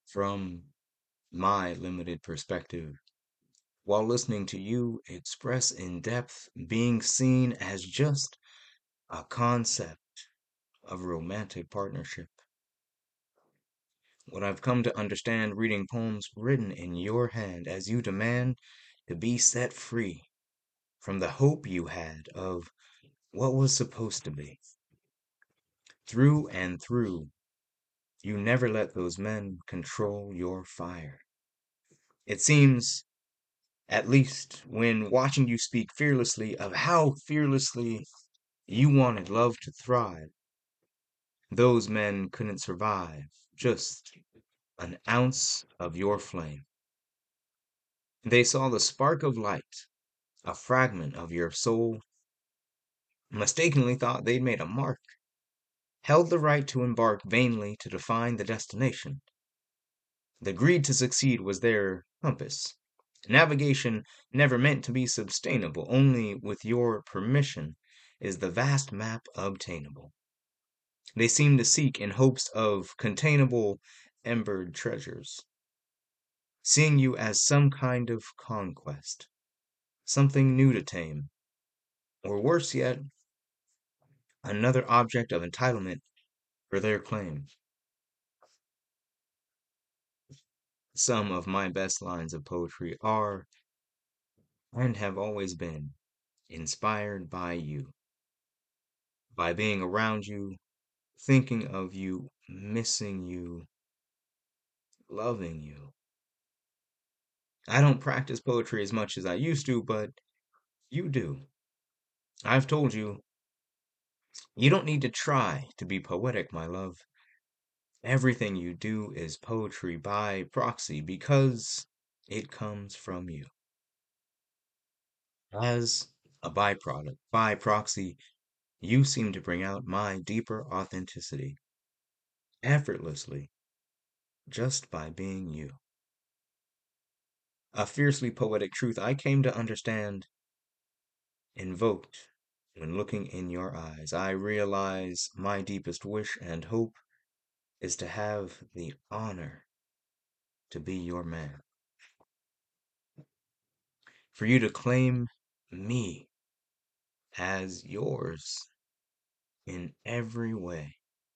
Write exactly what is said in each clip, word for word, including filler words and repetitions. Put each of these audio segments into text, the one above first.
from my limited perspective, while listening to you express in depth being seen as just a concept of romantic partnership. What I've come to understand reading poems written in your hand as you demand to be set free from the hope you had of what was supposed to be. Through and through, you never let those men control your fire. It seems, at least when watching you speak fearlessly of how fearlessly you wanted love to thrive, those men couldn't survive just an ounce of your flame. They saw the spark of light, a fragment of your soul, mistakenly thought they'd made a mark, held the right to embark vainly to define the destination. The greed to succeed was their compass. Navigation never meant to be sustainable, only with your permission is the vast map obtainable. They seem to seek in hopes of containable, embered treasures, seeing you as some kind of conquest, something new to tame, or worse yet, another object of entitlement for their claim. Some of my best lines of poetry are, and have always been, inspired by you, by being around you, thinking of you, missing you, loving you. I don't practice poetry as much as I used to, but you do. I've told you, you don't need to try to be poetic, my love. Everything you do is poetry by proxy because it comes from you. As a byproduct, by proxy, you seem to bring out my deeper authenticity effortlessly just by being you. A fiercely poetic truth I came to understand, invoked when looking in your eyes. I realize my deepest wish and hope is to have the honor to be your man. For you to claim me as yours in every way.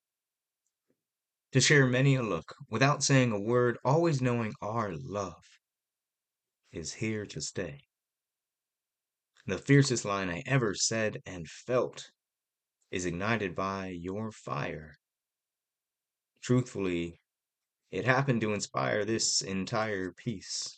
To share many a look without saying a word, always knowing our love is here to stay. The fiercest line I ever said and felt is ignited by your fire. Truthfully, it happened to inspire this entire piece,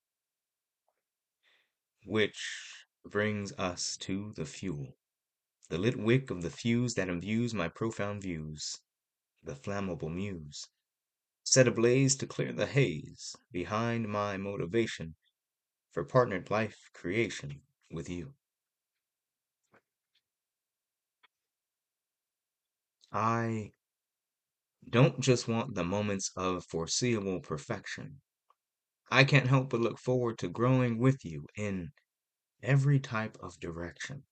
which brings us to the fuel, the lit wick of the fuse that imbues my profound views, the flammable muse, set ablaze to clear the haze behind my motivation for partnered life creation with you. I don't just want the moments of foreseeable perfection. I can't help but look forward to growing with you in every type of direction.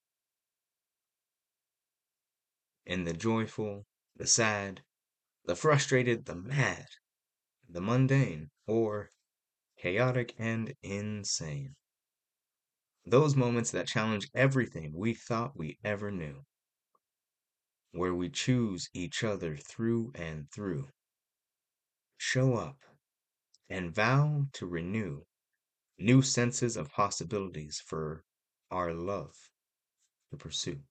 In the joyful, the sad, the frustrated, the mad, the mundane, or chaotic and insane. Those moments that challenge everything we thought we ever knew, where we choose each other through and through, show up, and vow to renew new senses of possibilities for our love to pursue.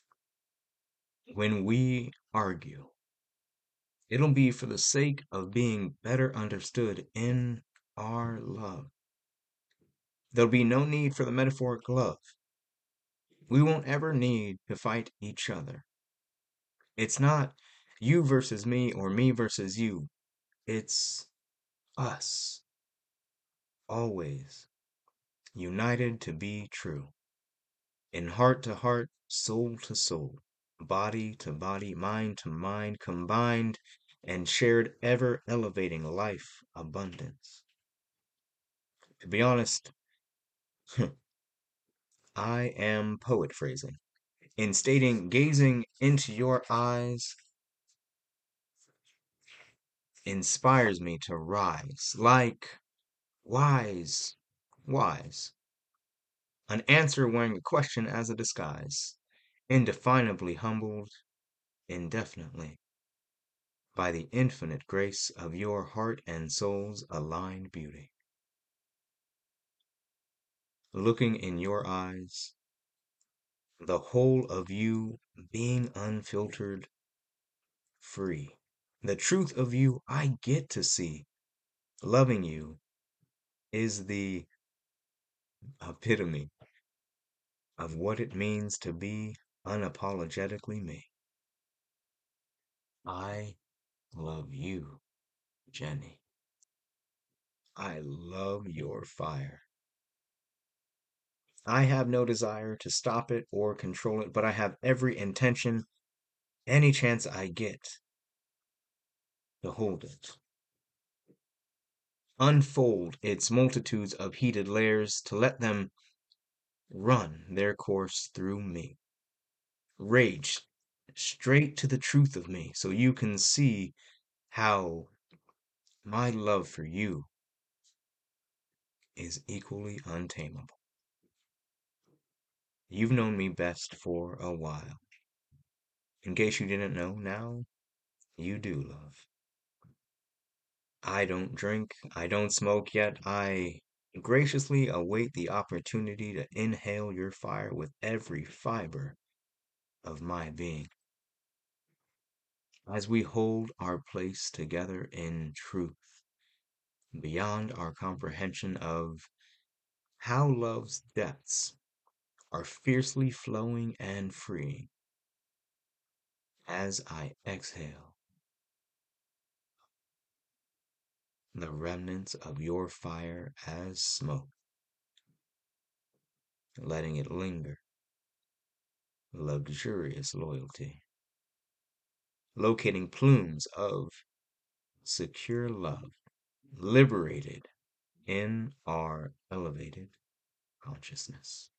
When we argue, it'll be for the sake of being better understood in our love. There'll be no need for the metaphoric glove. We won't ever need to fight each other. It's not you versus me or me versus you. It's us, always united to be true. In heart to heart, soul to soul, body to body, mind to mind, combined and shared ever elevating life abundance. To be honest, I am poet phrasing. In stating, gazing into your eyes, inspires me to rise like wise, wise. An answer wearing a question as a disguise, indefinably humbled, indefinitely, by the infinite grace of your heart and soul's aligned beauty. Looking in your eyes, the whole of you being unfiltered, free. The truth of you I get to see. Loving you is the epitome of what it means to be unapologetically me. I love you, Jenny. I love your fire. I have no desire to stop it or control it, but I have every intention, any chance I get, to hold it. Unfold its multitudes of heated layers to let them run their course through me. Rage straight to the truth of me so you can see how my love for you is equally untamable. You've known me best for a while. In case you didn't know, now you do, love. I don't drink, I don't smoke, yet I graciously await the opportunity to inhale your fire with every fiber of my being. As we hold our place together in truth, beyond our comprehension of how love's depths are fiercely flowing and free, as I exhale the remnants of your fire as smoke, letting it linger, luxurious loyalty, locating plumes of secure love, liberated in our elevated consciousness.